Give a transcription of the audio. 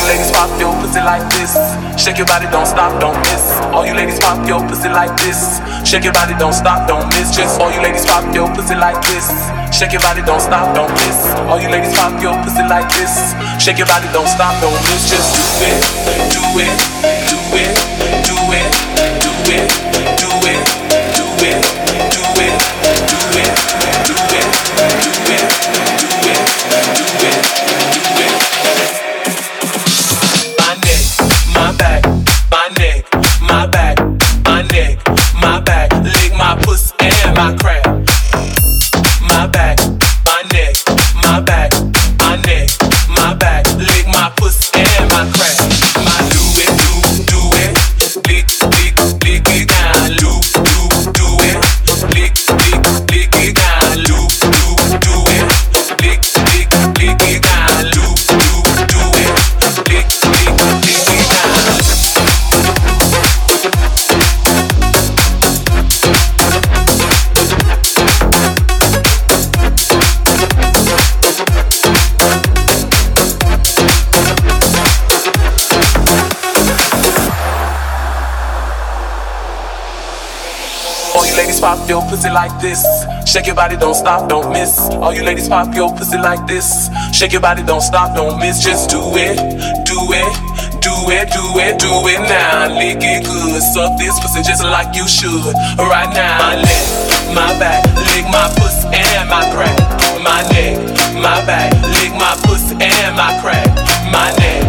you ladies pop your pussy like this. Shake your body, don't stop, don't miss. All you ladies pop your pussy like this. Shake your body, don't stop, don't miss. Just all you ladies pop your pussy like this. Shake your body, don't stop, don't miss. All you ladies pop your pussy like this. Shake your body, don't stop, don't miss. Just do it, do it, do it, do it, do it, do it, do it, do it, do it, do it, do it, do it, do it, do it. My neck, my back, my neck, my back, my neck, my back. Lick my pussy and my crack. My back, my neck, my back, my neck, my back. Lick my pussy and my crack. My do it, do it. Lick, lick, lick it down. Loop, loop, do it. Lick, lick, lick it down. Loop, loop, do it. Lick, lick, lick it down. Loop, loop, do it. Lick, lick, lick it down. All you ladies pop your pussy like this. Shake your body, don't stop, don't miss. All you ladies pop your pussy like this. Shake your body, don't stop, don't miss. Just do it, do it, do it, do it, do it now. Lick it good, suck this pussy just like you should. Right now, my neck, my back, lick my pussy and my crack. My neck, my back, lick my pussy and my crack. My neck,